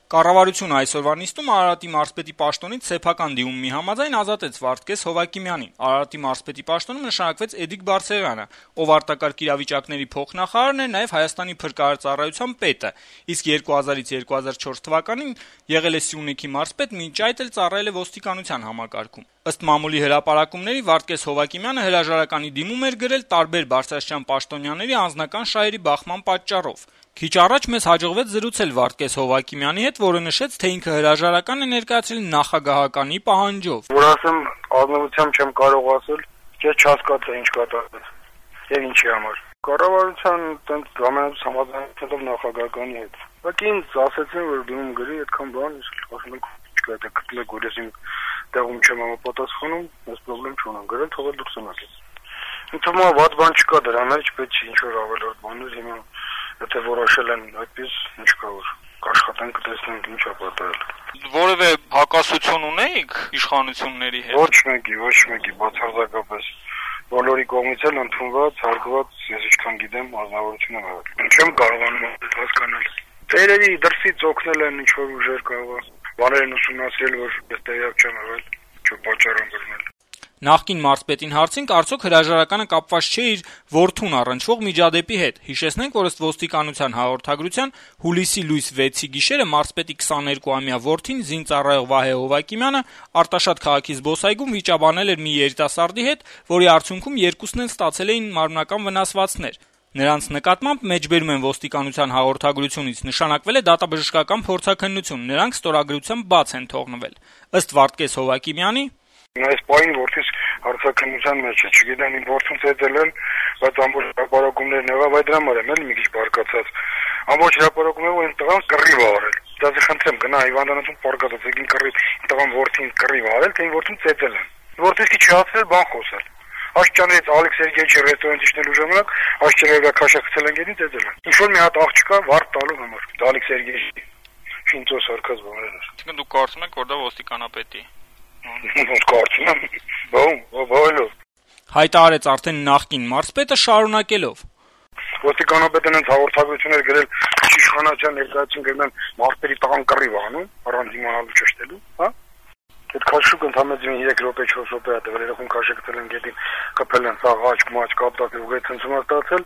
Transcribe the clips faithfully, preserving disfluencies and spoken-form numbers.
Կառավարությունը այսօրվա նիստում Արարատի մարզպետի պաշտոնից սեփական դիմումի համաձայն ազատեց Վարդգես Հովհակիմյանին։ Արարատի մարզպետի պաշտոնում նշանակվեց Էդիկ Բարսեղյանը, ով արտակարգ իրավիճակների փոխնախարարն էր, նաև Հայաստանի փրկարարծառայության պետը, իսկ երկու հազարից երկու հազար չորս թվականին եղել է Սյունիքի մարզպետ, մինչ այդ էլ ծառայել է ոստիկանության համակարգում։ Ըստ մամուլի հրապարակումների Վարդգես Հովհակիմյանը հրաժարականի դիմում էր գրել տարբեր բարձրաստիճան պաշտոնյաների անձնական շահերի բախման պատճառով։ Քիչ առաջ մեզ հաջողվեց զրուցել Վարդգես Հովհակիմյանի հետ, որը նշեց, թե ինքը հրաժարական է ներկայացրել նախագահականի պահանջով։ Որ ասեմ, ազնվությամբ չեմ կարող ասել, ես չհասկացա ինչ կատարվեց եւ ինչի համար։ Կառավարության տենց ամենից համաձայնությամբ նախագահականի հետ։ Բայց ինձ ասացին, որ դիմում գրի, այդքան բան, ասում եք, չկա դա գտնել, որ ես իմ տեղում չեմ համապատասխանում, ես խնդրեմ չունեմ, գրել թողել դուրս եկել։ Ինձ թվում է վատ բան չկա դրա մեջ, պետք է ինչ-որ ավելորդ բաներ հիմա եթե որոշել են այդպես, ինչ կա որ աշխատանք տեսնենք ինչ է պատահել։ Որևէ հակասություն ունեիք իշխանությունների հետ։ Ոչ մեկի, ոչ մեկի, բացարձակապես բոլորի կողմից էլ ընդունված, հարգված, ես ինչքան գիտեմ, ազնվորություն եմ եղել։ Չեմ կարողանում հասկանալ։ Տերերի դրսից օգնել են ինչ-որ ուժեր կարող, բաներ են ուսումնասիրել, որ ես տեղյակ չեմ եղել, չէ պատճառ եմ բռնել։ Նախկին մարզպետին հարցին արդյոք հրաժարականը կապված չէ իր որդուն առնչվող միջադեպի հետ։ Հիշեցնենք, որ ըստ ոստիկանության հաղորդագրության հուլիսի լույս վեցի գիշերը մարզպետի քսաներկուամյա որդին զինծառայող Վահե Հովհակիմյանը Արտաշատ քաղաքի զբոսայգում վիճաբանել էր մի երիտասարդի հետ, որի արդյունքում երկուսն էլ ստացել էին մարմնական վնասվածքներ։ Նրանց նկատմամբ մեջբերում են ոստիկանության հաղորդագրությունից նշանակվել է դատաբժշկական փորձաքննություն, նրանք ստորագրությամբ բաց են թողնվել։ Ըստ Վարդգես Հովհակիմյանի Այս պայն որդիս հարցաքննության մեջ է, չգիտեմ իմ որդուն ծեծել են, բայց ամբողջ հրապարակումներն եղավ, այդ դրա համար եմ էլ մի քիչ բարկացած։ Ամբողջ հրապարակումները այն տղան կռիվ ա արել։ Դա խնդրեմ գնա հիվանդանոցում պարկացած, եկին կռիվ, տղան որդին կռիվ ա արել, թե իմ որդուն ծեծել են։ Որդիս քիչ չհասցրել բան խոսել։ Աշճանից Ալեքս Սերգեյիչի ռեստորանից իջնելու ժամանակ աշճաները քաշակցել են գետին ծեծել են։ Ինչ որ մի հատ աղջկա վարդ տալու համար։ Դա Ալեքս Սերգեյիչի շինծոս արքած բաներ էր։ Իսկ դուք կարծում եք, որ դա ոստիկանապետի Կարծում եմ, բոմ, բոյլով։ Հայտարարեց արդեն նախկին մարզպետը շարունակելով. Ոստիկանապետն հենց հաղորդագրություններ գրել իշխանության ներկայացում գրել մարզպետի տղան կռիվ անում, առանց իմանալու ճշտելու, հա։ Այդ քաշուկ ընդհանրապես երեք րոպե չորս րոպե է տվել, երեքում քաշակցել են գետին, կփել են սաղաճ, մաճ, կապտակ ու գետ ցնցում ստացել,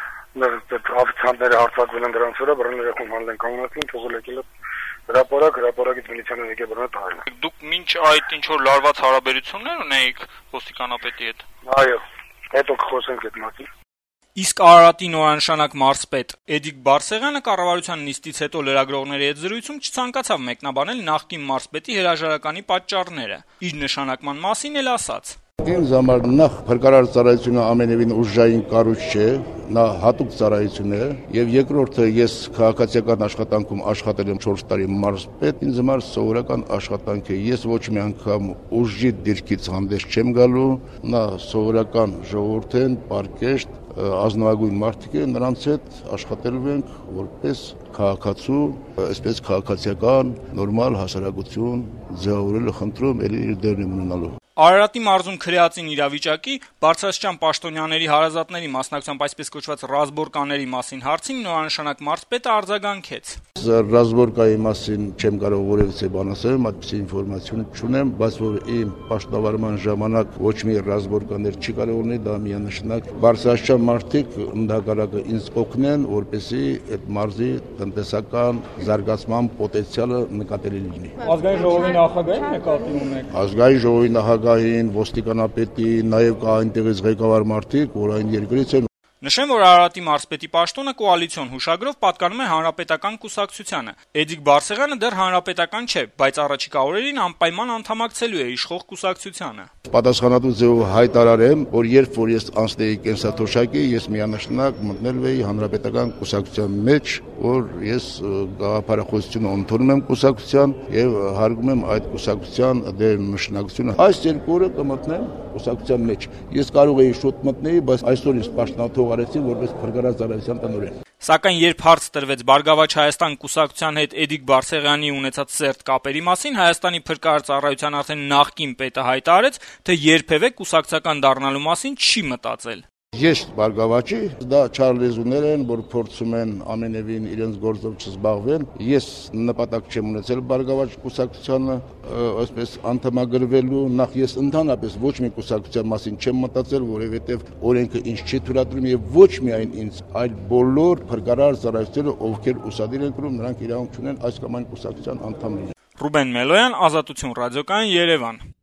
այդ աֆիցիանտները հարձակվել են դրանց վրա, բռնել երեքում հանել են կանգնեցին, թողել եկել հրապարակ, հրապարակից միլիցիաները եկել բռնել տահել են։ Դուք մինչ այդ ինչ որ լարված հարաբերություններ ունեիք ոստիկանապետի հետ։ Այո, հետո կխոսենք այդ մասին։ Իսկ Արարատի նորանշանակ մարզպետ Էդիկ Բարսեղյանը կառավարության նիստից հետո լրագրողների հետ զրույցում չցանկացավ մեկնաբանել նախկին մարզպետի հրաժարականի պատճառները։ Իր նշանակման մասին էլ ասաց. Ինձ համար նախ փրկարար ծառայությունը ամենևին ուժային կառույց չէ, նա հատուկ ծառայություն է, եւ երկրորդը ես քաղաքացիական աշխատանքում աշխատել եմ չորս տարի մարզպետ, ինձ համար սովորական աշխատանք է։ Ես ոչ մի անգամ ուժի դիրքից հանդես չեմ գալու, նա սովորական ժողովուրդ են, պարկեշտ, ազնվագույն մարդիկ են, նրանց հետ աշխատելու ենք որպես քաղաքացու, այսպես քաղաքացիական նորմալ հասարակություն ձևավորելու խնդրում էլի իր դերն ունենալու։ Արարատի մարզում քրեածին իրավիճակի, բարձրաստիճան պաշտոնյաների հարազատների մասնակցությամբ այսպես կոչված ռազմորկաների մասին հարցին նորանշանակ մարզպետը արձագանքեց. Ռազմորկայի մասին չեմ կարող որևիցե բան ասել, այդպիսի ինֆորմացիա չունեմ, բայց որ իմ պաշտոնավարման ժամանակ ոչ մի ռազմորկաներ չի կարող ունենալ, դա միանշանակ բարձրաստիճան մարդիկ ընդհակառակը ինձ օգնեն, որպեսզի այդ մարզի տնտեսական զարգացման պոտենցիալը նկատելի լինի։ Ազգային ժողովի նախագահին նկատի ունեք։ Ազգային ժողովի նախագահին, ոստիկանապետի, նաև կա այնտեղից ղեկավար մարդիկ, որ այն երկրից են։ Նշեմ, որ Արարատի մարզպետի պաշտոնը կոալիցիոն հուշագրով պատկանում է Հանրապետական կուսակցությանը։ Էդիկ Բարսեղյանը դեռ հանրապետական չէ, բայց առաջիկա օրերին անպայման անդամակցելու է իշխող կուսակցությանը։ Պատասխանատու ձևով հայտարարեմ, որ երբ որ ես անցնեի կենսաթոշակի, ես միանշանակ մտնել էի Հանրապետական կուսակցության մեջ, որ ես գաղափարախոսությունը ընդունում եմ կուսակցության եւ հարգում եմ այդ կուսակցության դեր նշանակությունը։ Այս երկու օրը կմտնեմ կուսակցության մեջ։ Ես կարող էի շուտ մտնել, բայց այսօր ես պաշտոնաթող արեցին որպես փրկարարծառայության տնօրեն։ Սակայն երբ հարց տրվեց Բարգավաճ Հայաստան կուսակցության հետ Էդիկ Բարսեղյանի ունեցած սերտ կապերի մասին, Հայաստանի փրկարարծառայության արդեն նախկին պետը հայտարարեց, թե երբևէ կուսակցական դառնալու մասին չի մտածել։ Ես բարգավաճի, դա չարլեզուներ են, որ փորձում են ամենևին իրենց գործով չզբաղվեն։ Ես նպատակ չեմ ունեցել բարգավաճ կուսակցությանը, այսպես անդամագրվելու, նախ ես ընդհանրապես ոչ մի կուսակցության մասին չեմ մտածել, որովհետև օրենքը ինձ չի թույլատրում եւ ոչ միայն ինձ, այլ բոլոր փրկարար ծառայողները, ովքեր ուսադիր են կրում, նրանք իրավունք ունեն այս կամ այն կուսակցության անդամ լինել։ Ռուբեն Մելոյան, Ազատություն ռադիոկայան, Երևան։